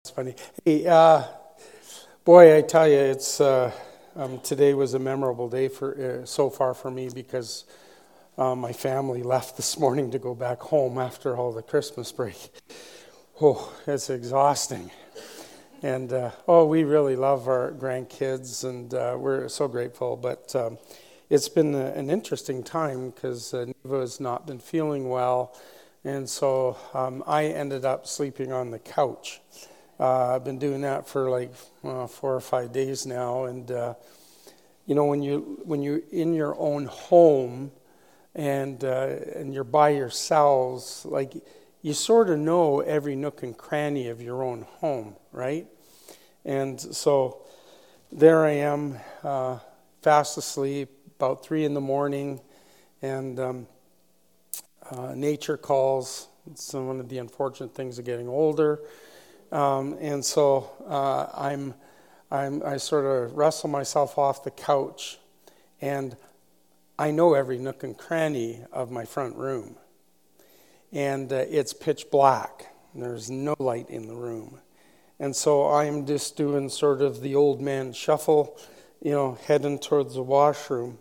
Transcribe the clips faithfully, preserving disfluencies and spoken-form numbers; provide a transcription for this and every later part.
It's funny. Hey, uh, boy, I tell you, it's uh, um, today was a memorable day for uh, so far for me because uh, my family left this morning to go back home after all the Christmas break. Oh, it's exhausting. And uh, oh, we really love our grandkids, and uh, we're so grateful. But um, it's been a, an interesting time because uh, Neva has not been feeling well, and so um, I ended up sleeping on the couch. Uh, I've been doing that for like uh, four or five days now, and uh, you know when you when you're in your own home and uh, and you're by yourselves, like you sort of know every nook and cranny of your own home, right? And so there I am, uh, fast asleep, about three in the morning, and um, uh, nature calls. It's one of the unfortunate things of getting older. Um, and so uh, I'm, I'm, I sort of wrestle myself off the couch, and I know every nook and cranny of my front room. And uh, it's pitch black. There's no light in the room. And so I'm just doing sort of the old man shuffle, you know, heading towards the washroom.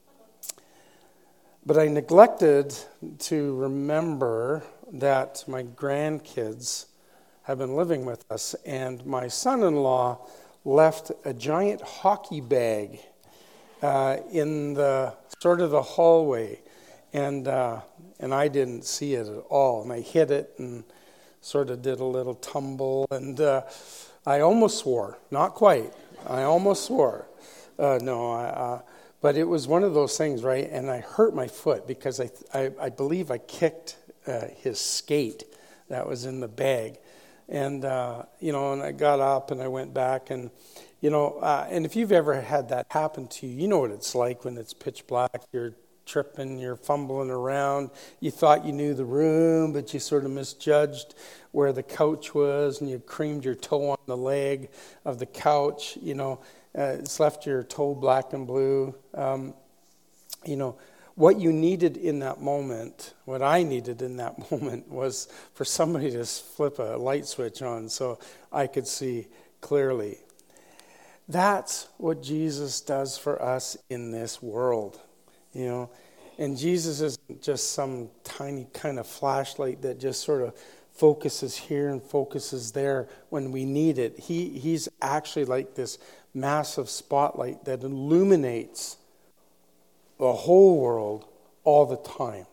But I neglected to remember that my grandkids have been living with us, and my son-in-law left a giant hockey bag uh, in the sort of the hallway, and uh, and I didn't see it at all, and I hit it and sort of did a little tumble, and uh, I almost swore, not quite, I almost swore, uh, no, I, uh, but it was one of those things, right? And I hurt my foot because I I, I believe I kicked uh, his skate that was in the bag. And, uh, you know, and I got up and I went back and, you know, uh, and if you've ever had that happen to you, you know what it's like when it's pitch black. You're tripping, you're fumbling around. You thought you knew the room, but you sort of misjudged where the couch was, and you creamed your toe on the leg of the couch. You know, uh, it's left your toe black and blue. Um, you know, what you needed in that moment, what I needed in that moment was for somebody to flip a light switch on so I could see clearly. That's what Jesus does for us in this world, you know. And Jesus isn't just some tiny kind of flashlight that just sort of focuses here and focuses there when we need it. He He's actually like this massive spotlight that illuminates the whole world all the time.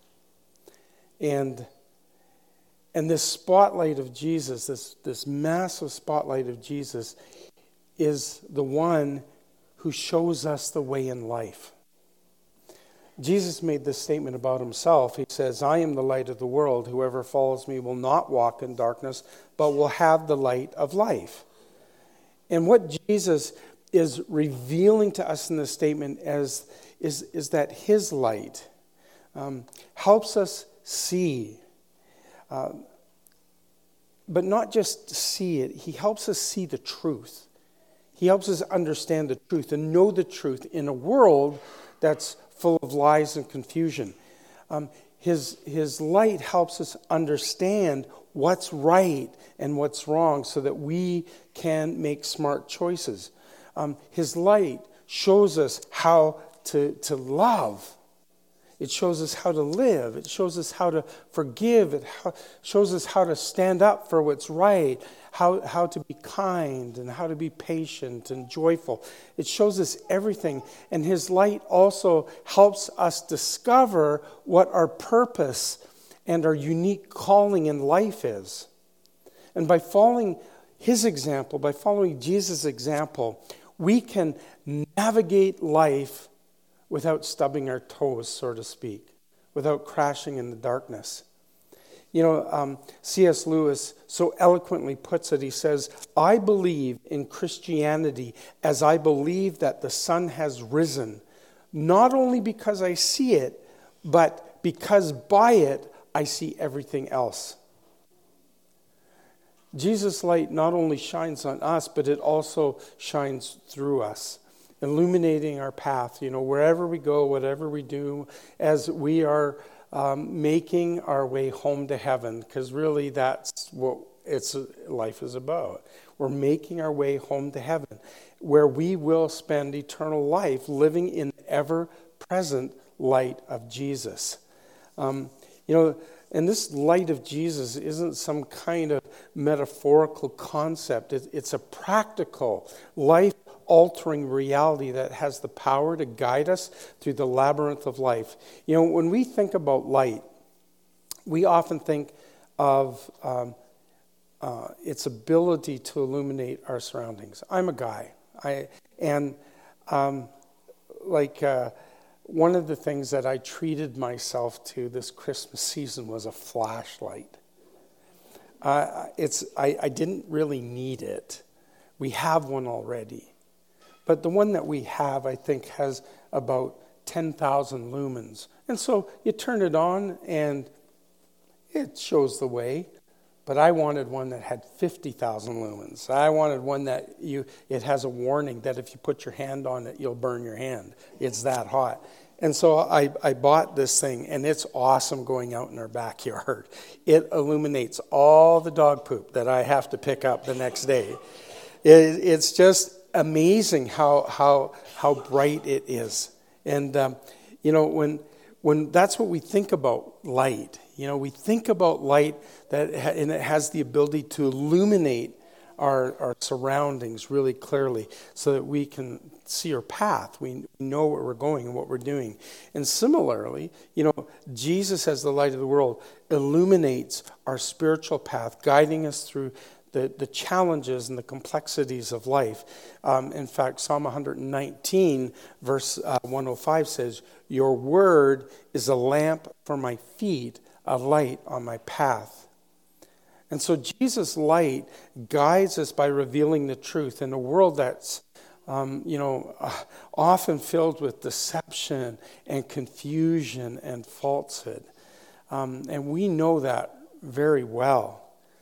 And and this spotlight of Jesus, this, this massive spotlight of Jesus, is the one who shows us the way in life. Jesus made this statement about himself. He says, I am the light of the world. Whoever follows me will not walk in darkness, but will have the light of life. And what Jesus is revealing to us in this statement as is, is that his light um, helps us see, uh, but not just see it. He helps us see the truth. He helps us understand the truth and know the truth in a world that's full of lies and confusion. Um, his, his light helps us understand what's right and what's wrong so that we can make smart choices. Um, his light shows us how to, to love. It shows us how to live. It shows us how to forgive. It how, shows us how to stand up for what's right, how, how to be kind and how to be patient and joyful. It shows us everything. And his light also helps us discover what our purpose and our unique calling in life is. And by following his example, by following Jesus' example, we can navigate life without stubbing our toes, so to speak, without crashing in the darkness. You know, um, C S Lewis so eloquently puts it. He says, I believe in Christianity as I believe that the sun has risen, not only because I see it, but because by it I see everything else. Jesus' light not only shines on us, but it also shines through us, illuminating our path, you know, wherever we go, whatever we do, as we are um, making our way home to heaven, because really that's what it's life is about. We're making our way home to heaven, where we will spend eternal life living in the ever-present light of Jesus. Um, you know, and this light of Jesus isn't some kind of metaphorical concept. It, it's a practical, life-altering reality that has the power to guide us through the labyrinth of life. You know, when we think about light, we often think of um, uh, its ability to illuminate our surroundings. I'm a guy, I and um, like uh, one of the things that I treated myself to this Christmas season was a flashlight. Uh, it's I, I didn't really need it. We have one already, but the one that we have, I think, has about ten thousand lumens, and so you turn it on and it shows the way, but I wanted one that had fifty thousand lumens. I wanted one that you it has a warning that if you put your hand on it, you'll burn your hand. It's that hot. And so I, I bought this thing, and it's awesome going out in our backyard. It illuminates all the dog poop that I have to pick up the next day. It, it's just amazing how how how bright it is. And um, you know, when when that's what we think about light. You know, we think about light that and it has the ability to illuminate our, our surroundings really clearly so that we can see our path. We know where we're going and what we're doing. And similarly, you know, Jesus as the light of the world illuminates our spiritual path, guiding us through the, the challenges and the complexities of life. Um, in fact, Psalm one nineteen, verse uh, one oh five says, "Your word is a lamp for my feet, a light on my path." And so Jesus' light guides us by revealing the truth in a world that's, um, you know, uh, often filled with deception and confusion and falsehood. Um, and we know that very well.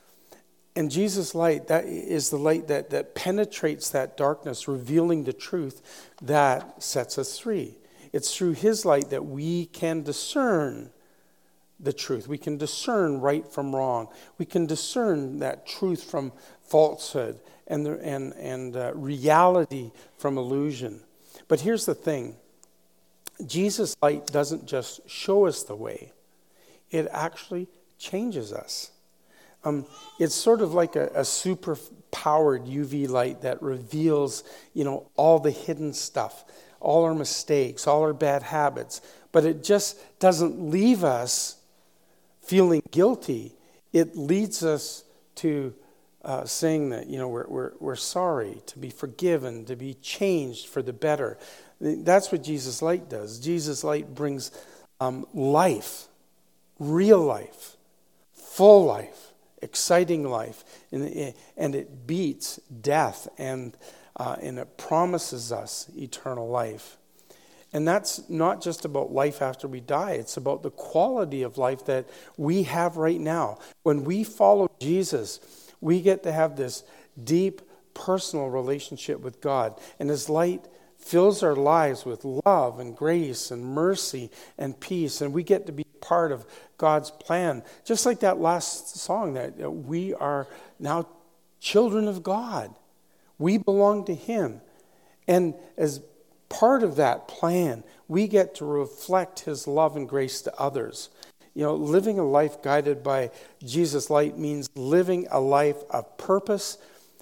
And Jesus' light, that is the light that, that penetrates that darkness, revealing the truth that sets us free. It's through his light that we can discern the truth. We can discern right from wrong. We can discern that truth from falsehood and the, and and uh, reality from illusion. But here's the thing: Jesus' light doesn't just show us the way; it actually changes us. Um, it's sort of like a, a super-powered U V light that reveals, you know, all the hidden stuff, all our mistakes, all our bad habits. But it just doesn't leave us feeling guilty. It leads us to uh, saying that, you know, we're, we're we're sorry, to be forgiven, to be changed for the better. That's what Jesus' light does. Jesus' light brings um, life, real life, full life, exciting life, and it, and it beats death, and uh, and it promises us eternal life. And that's not just about life after we die. It's about the quality of life that we have right now. When we follow Jesus, we get to have this deep personal relationship with God. And his light fills our lives with love and grace and mercy and peace. And we get to be part of God's plan. Just like that last song, that we are now children of God. We belong to him. And as part of that plan, we get to reflect his love and grace to others. You know, living a life guided by Jesus' light means living a life of purpose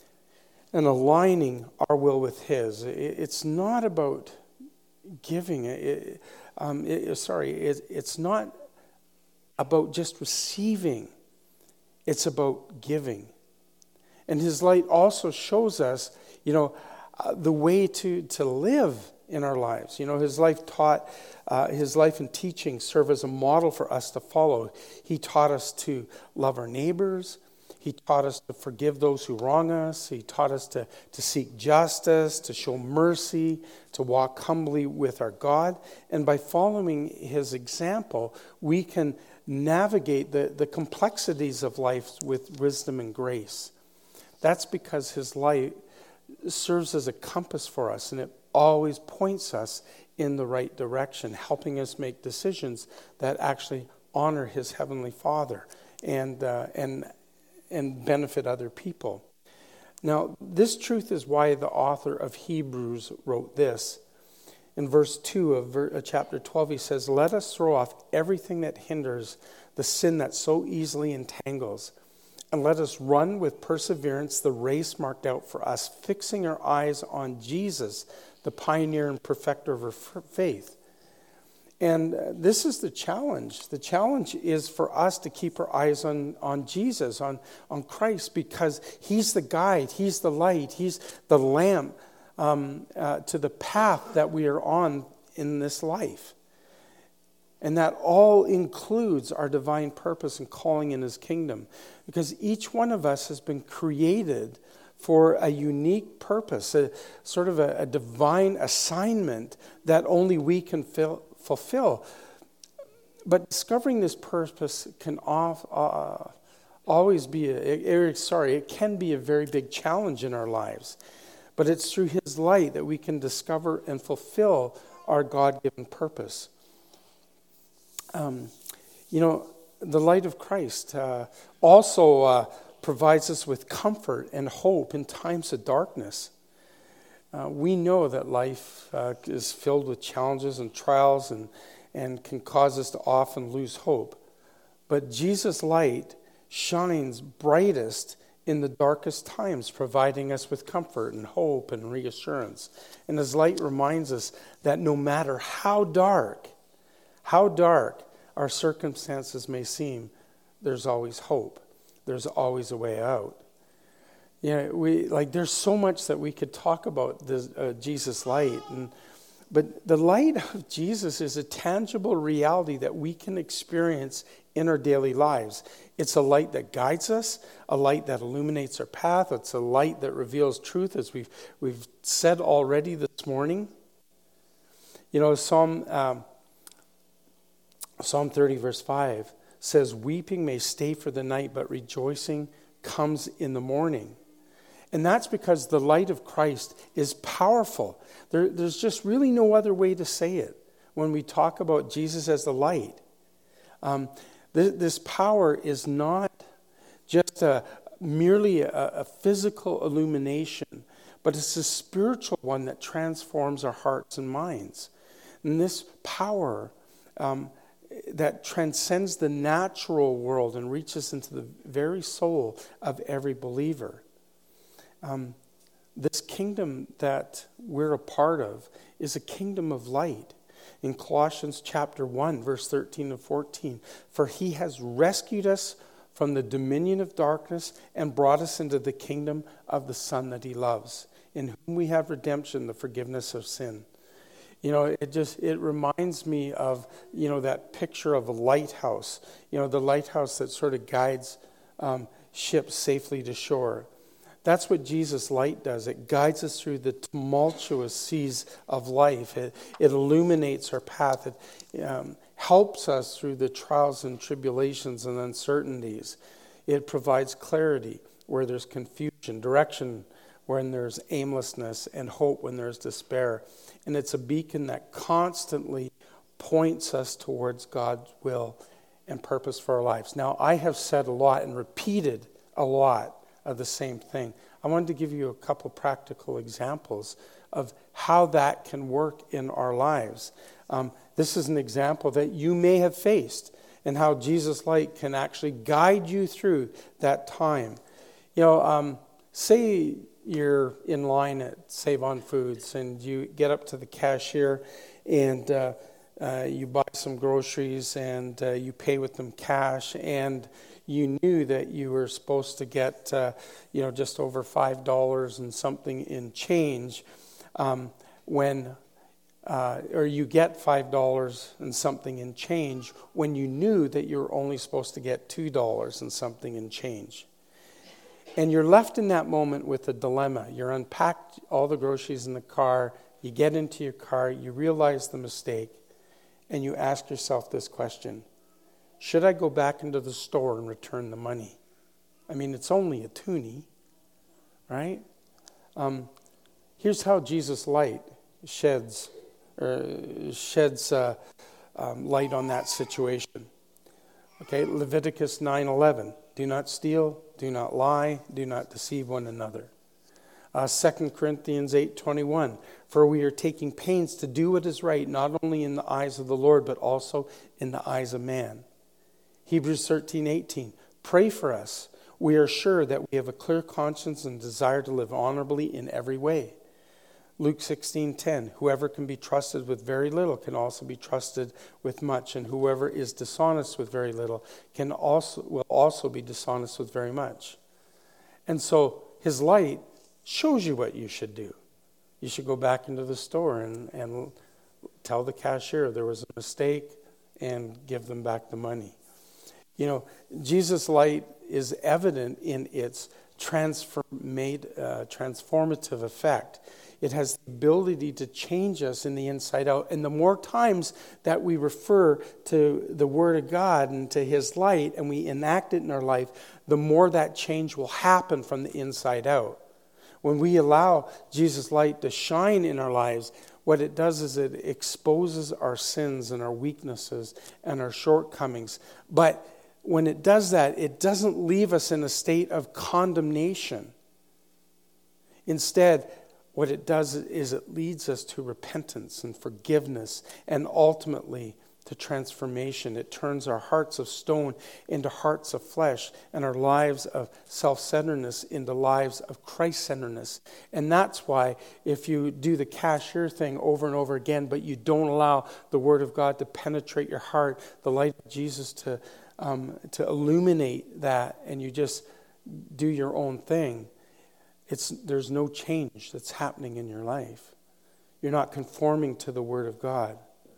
and aligning our will with his. It's not about giving. It, um, it, sorry, it, it's not about just receiving. It's about giving. And his light also shows us, you know, uh, the way to, to live in our lives. You know, his life taught, uh, his life and teaching serve as a model for us to follow. He taught us to love our neighbors. He taught us to forgive those who wrong us. He taught us to, to seek justice, to show mercy, to walk humbly with our God. And by following his example, we can navigate the, the complexities of life with wisdom and grace. That's because his light serves as a compass for us, and it always points us in the right direction, helping us make decisions that actually honor his heavenly Father. And uh, and and benefit other people. Now, this truth is why the author of Hebrews wrote this. In verse two of ver- chapter twelve, he says, "Let us throw off everything that hinders, the sin that so easily entangles, and let us run with perseverance the race marked out for us, fixing our eyes on Jesus, the pioneer and perfecter of our f- faith." And uh, this is the challenge. The challenge is for us to keep our eyes on, on Jesus, on, on Christ, because he's the guide, he's the light, he's the lamp um, uh, to the path that we are on in this life. And that all includes our divine purpose and calling in his kingdom. Because each one of us has been created for a unique purpose, a sort of a, a divine assignment that only we can fill, fulfill. But discovering this purpose can off, uh, always be, a, a, sorry, it can be a very big challenge in our lives. But it's through his light that we can discover and fulfill our God-given purpose. Um, you know, the light of Christ uh, also uh, provides us with comfort and hope in times of darkness. Uh, we know that life uh, is filled with challenges and trials and, and can cause us to often lose hope. But Jesus' light shines brightest in the darkest times, providing us with comfort and hope and reassurance. And his light reminds us that no matter how dark, how dark our circumstances may seem, there's always hope. There's always a way out. You know, we like there's so much that we could talk about this uh, Jesus light, and but the light of Jesus is a tangible reality that we can experience in our daily lives. It's a light that guides us, a light that illuminates our path. It's a light that reveals truth, as we've we've said already this morning. You know, Psalm um, Psalm thirty, verse five says, "Weeping may stay for the night, but rejoicing comes in the morning." And that's because the light of Christ is powerful. There, there's just really no other way to say it when we talk about Jesus as the light. Um, th- this power is not just a, merely a, a physical illumination, but it's a spiritual one that transforms our hearts and minds. And this power um, that transcends the natural world and reaches into the very soul of every believer. Um, this kingdom that we're a part of is a kingdom of light. In Colossians chapter one, verse thirteen and fourteen, "For he has rescued us from the dominion of darkness and brought us into the kingdom of the Son that he loves, in whom we have redemption, the forgiveness of sin." You know, it just, it reminds me of, you know, that picture of a lighthouse, you know, the lighthouse that sort of guides um, ships safely to shore. That's what Jesus' light does. It guides us through the tumultuous seas of life. It, it illuminates our path. It um, helps us through the trials and tribulations and uncertainties. It provides clarity where there's confusion, direction when there's aimlessness, and hope when there's despair. And it's a beacon that constantly points us towards God's will and purpose for our lives. Now, I have said a lot and repeated a lot of the same thing. I wanted to give you a couple practical examples of how that can work in our lives. Um, this is an example that you may have faced, and how Jesus' light can actually guide you through that time. You know, um, say you're in line at Save On Foods, and you get up to the cashier, and uh, uh, you buy some groceries, and uh, you pay with them cash, and you knew that you were supposed to get, uh, you know, just over five dollars and something in change, um, when, uh, or you get five dollars and something in change when you knew that you were only supposed to get two dollars and something in change. And you're left in that moment with a dilemma. You're unpacked all the groceries in the car, you get into your car, you realize the mistake, and you ask yourself this question: should I go back into the store and return the money? I mean, it's only a toonie, right? Um, here's how Jesus' light sheds uh, sheds uh, um, light on that situation. Okay, Leviticus nine eleven. Do not steal, do not lie, do not deceive one another. Uh, Second Corinthians eight twenty-one, for we are taking pains to do what is right, not only in the eyes of the Lord, but also in the eyes of man. Hebrews thirteen eighteen, pray for us. We are sure that we have a clear conscience and desire to live honorably in every way. Luke sixteen ten, whoever can be trusted with very little can also be trusted with much, and whoever is dishonest with very little can also will also be dishonest with very much. And so his light shows you what you should do. You should go back into the store and, and tell the cashier there was a mistake and give them back the money. You know, Jesus' light is evident in its transformate, uh, transformative effect. It has the ability to change us in the inside out. And the more times that we refer to the Word of God and to His light and we enact it in our life, the more that change will happen from the inside out. When we allow Jesus' light to shine in our lives, what it does is it exposes our sins and our weaknesses and our shortcomings. But when it does that, it doesn't leave us in a state of condemnation. Instead, what it does is it leads us to repentance and forgiveness and ultimately to transformation. It turns our hearts of stone into hearts of flesh and our lives of self-centeredness into lives of Christ-centeredness. And that's why if you do the cashier thing over and over again, but you don't allow the Word of God to penetrate your heart, the light of Jesus to, um, to illuminate that, and you just do your own thing, It's, there's no change that's happening in your life. You're not conforming to the Word of God.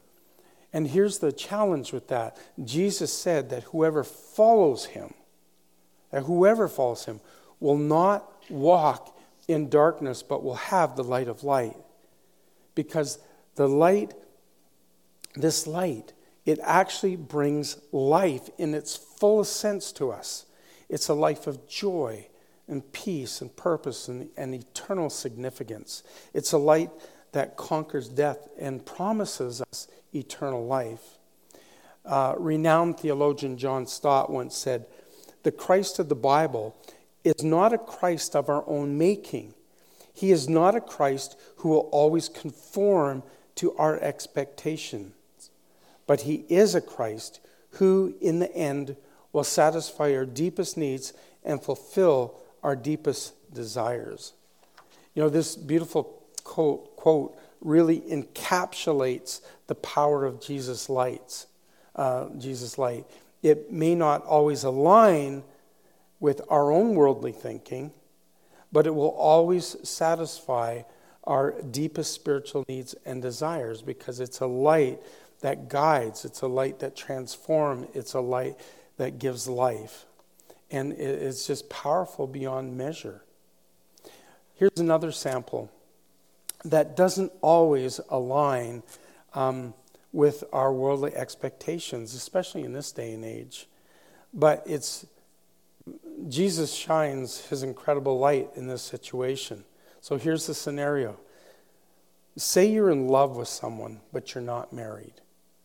And here's the challenge with that. Jesus said that whoever follows Him, that whoever follows Him will not walk in darkness, but will have the light of light. Because the light, this light, it actually brings life in its fullest sense to us. It's a life of joy and peace and purpose and, and eternal significance. It's a light that conquers death and promises us eternal life. Uh, renowned theologian John Stott once said, the Christ of the Bible is not a Christ of our own making. He is not a Christ who will always conform to our expectations, but He is a Christ who, in the end, will satisfy our deepest needs and fulfill our deepest desires. You know, this beautiful quote, quote really encapsulates the power of Jesus' lights, uh, Jesus' light. It may not always align with our own worldly thinking, but it will always satisfy our deepest spiritual needs and desires because it's a light that guides, it's a light that transforms, it's a light that gives life. And it's just powerful beyond measure. Here's another sample that doesn't always align um, with our worldly expectations, especially in this day and age. But it's Jesus shines His incredible light in this situation. So here's the scenario. Say you're in love with someone, but you're not married.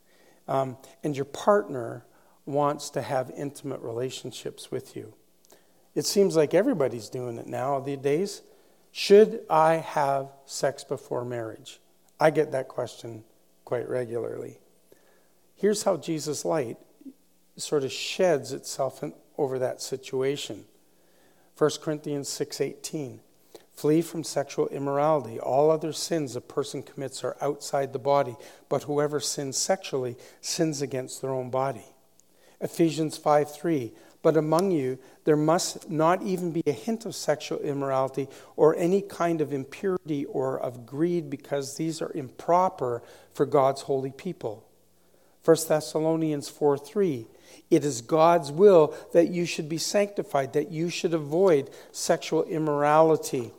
Um, and your partner wants to have intimate relationships with you. It seems like everybody's doing it nowadays. Should I have sex before marriage? I get that question quite regularly. Here's how Jesus' light sort of sheds itself in, over that situation. First Corinthians six eighteen. Flee from sexual immorality. All other sins a person commits are outside the body, but whoever sins sexually sins against their own body. Ephesians five three. But among you there must not even be a hint of sexual immorality or any kind of impurity or of greed, because these are improper for God's holy people. First Thessalonians four three. It is God's will that you should be sanctified, that you should avoid sexual immorality.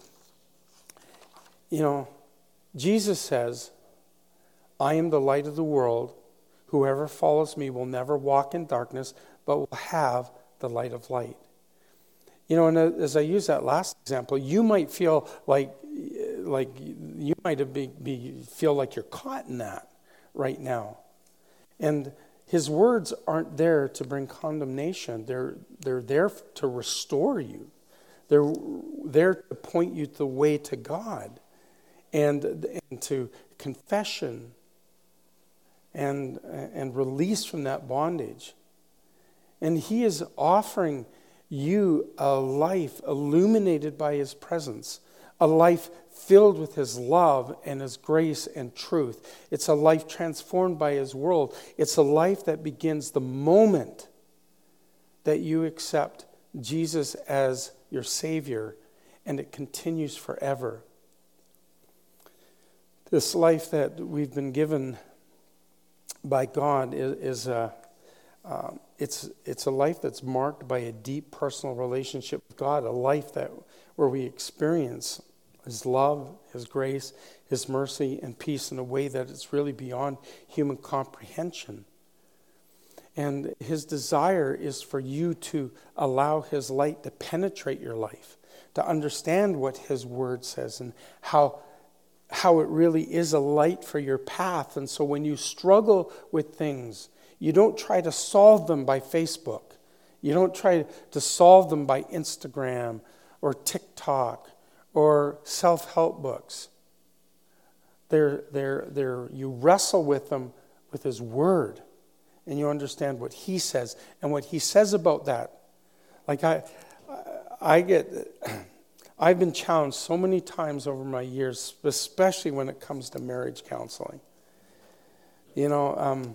You know, Jesus says, I am the light of the world. Whoever follows me will never walk in darkness, but will have the light of light. You know, and as I use that last example, you might feel like, like you might be, be feel like you're caught in that right now. And His words aren't there to bring condemnation. They're, they're there to restore you. They're there to point you the way to God and, and to confession and, and release from that bondage. And he is offering you a life illuminated by his presence, a life filled with his love and his grace and truth. It's a life transformed by his world. It's a life that begins the moment that you accept Jesus as your Savior, and it continues forever. This life that we've been given by God is, is a um, it's it's a life that's marked by a deep personal relationship with God, a life that where we experience his love, his grace, his mercy, and peace in a way that it's really beyond human comprehension. And his desire is for you to allow his light to penetrate your life, to understand what his word says and how, how it really is a light for your path. And so when you struggle with things, you don't try to solve them by Facebook. You don't try to solve them by Instagram or TikTok or self-help books. They're, they're, they're, you wrestle with them with his word, and you understand what he says and what he says about that. Like I, I get, I've been challenged so many times over my years, especially when it comes to marriage counseling. You know, um,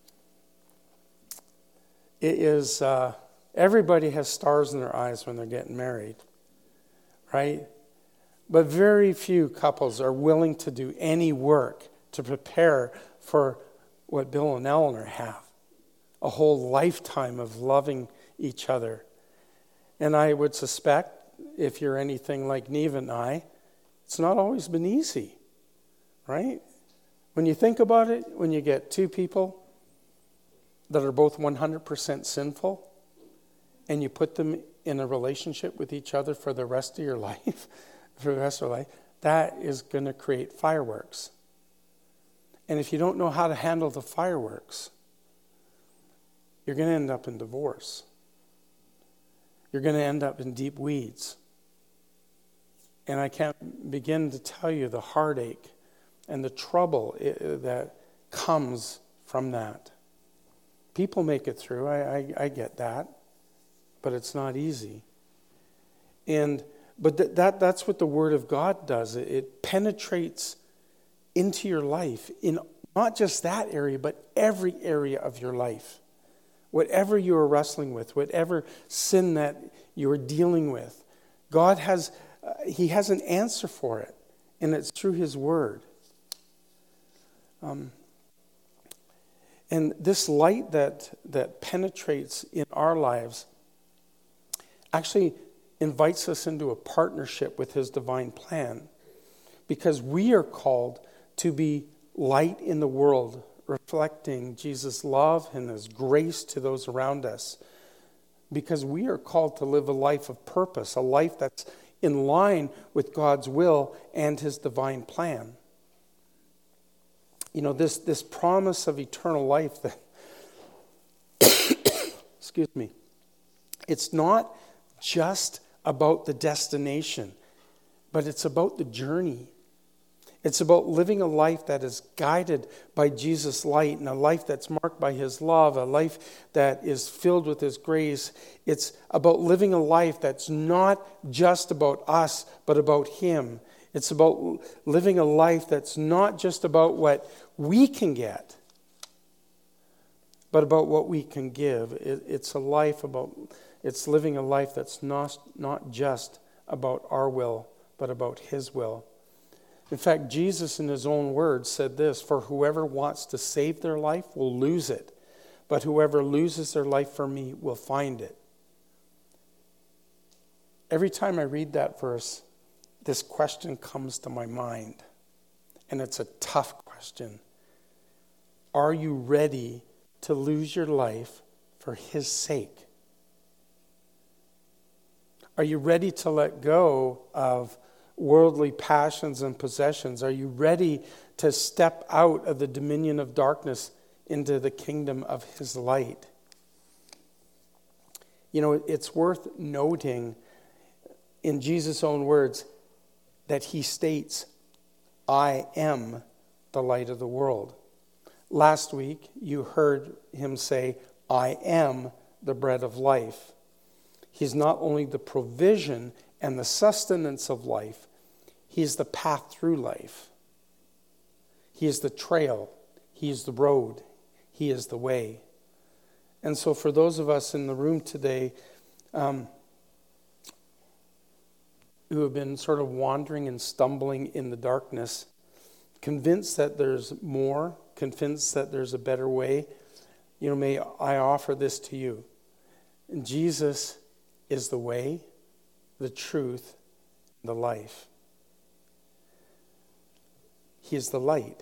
it is, uh, everybody has stars in their eyes when they're getting married, right? But very few couples are willing to do any work to prepare for what Bill and Eleanor have. A whole lifetime of loving each other. And I would suspect, if you're anything like Neva and I, it's not always been easy, right? When you think about it, when you get two people that are both one hundred percent sinful, and you put them in a relationship with each other for the rest of your life, for the rest of their life, that is going to create fireworks. And if you don't know how to handle the fireworks, you're going to end up in divorce. You're going to end up in deep weeds. And I can't begin to tell you the heartache and the trouble that comes from that. People make it through. I, I, I get that. But it's not easy. And but th- that that's what the Word of God does. It, it penetrates into your life in not just that area, but every area of your life. Whatever you are wrestling with, whatever sin that you are dealing with, God has, uh, he has an answer for it, and it's through his word. Um, and this light that, that penetrates in our lives actually invites us into a partnership with his divine plan, because we are called to be light in the world, reflecting Jesus' love and his grace to those around us. Because we are called to live a life of purpose, a life that's in line with God's will and his divine plan. You know, this, this promise of eternal life that, excuse me, it's not just about the destination, but it's about the journey. It's about living a life that is guided by Jesus' light, and a life that's marked by his love, a life that is filled with his grace. It's about living a life that's not just about us, but about him. It's about living a life that's not just about what we can get, but about what we can give. It, it's a life about, it's living a life that's not, not just about our will, but about his will. In fact, Jesus in his own words said this: "For whoever wants to save their life will lose it, but whoever loses their life for me will find it." Every time I read that verse, this question comes to my mind, and it's a tough question. Are you ready to lose your life for his sake? Are you ready to let go of worldly passions and possessions? Are you ready to step out of the dominion of darkness into the kingdom of his light. You know, it's worth noting in Jesus' own words that he states, I am the light of the world. Last week, you heard him say, I am the bread of life. He's not only the provision and the sustenance of life, he is the path through life. He is the trail. He is the road. He is the way. And so for those of us in the room today um, who have been sort of wandering and stumbling in the darkness, convinced that there's more, convinced that there's a better way, you know, may I offer this to you. And Jesus is the way, the truth, and the life. He is the light.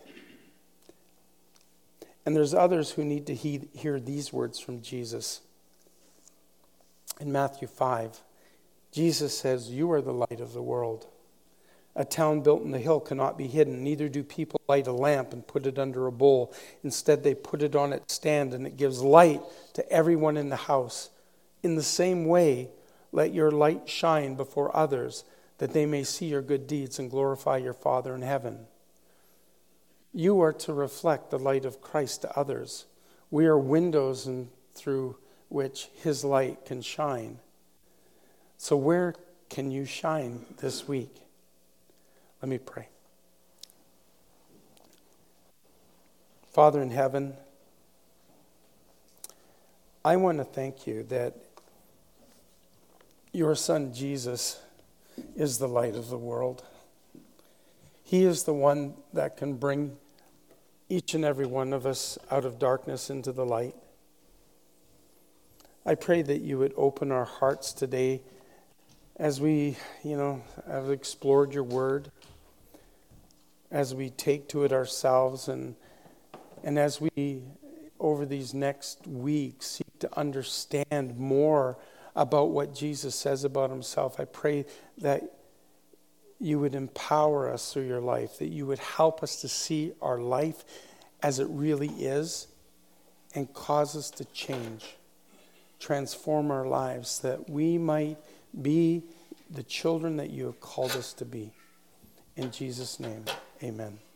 And there's others who need to he- hear these words from Jesus. In Matthew five, Jesus says, you are the light of the world. A town built on the hill cannot be hidden. Neither do people light a lamp and put it under a bowl. Instead, they put it on its stand, and it gives light to everyone in the house. In the same way, let your light shine before others, that they may see your good deeds and glorify your Father in heaven. You are to reflect the light of Christ to others. We are windows and through which his light can shine. So where can you shine this week? Let me pray. Father in heaven, I want to thank you that your Son Jesus is the light of the world. He is the one that can bring each and every one of us out of darkness into the light. I pray that you would open our hearts today as we, you know, have explored your word, as we take to it ourselves, and and as we, over these next weeks, seek to understand more about what Jesus says about himself. I pray that you would empower us through your life, that you would help us to see our life as it really is and cause us to change, transform our lives, that we might be the children that you have called us to be. In Jesus' name, amen.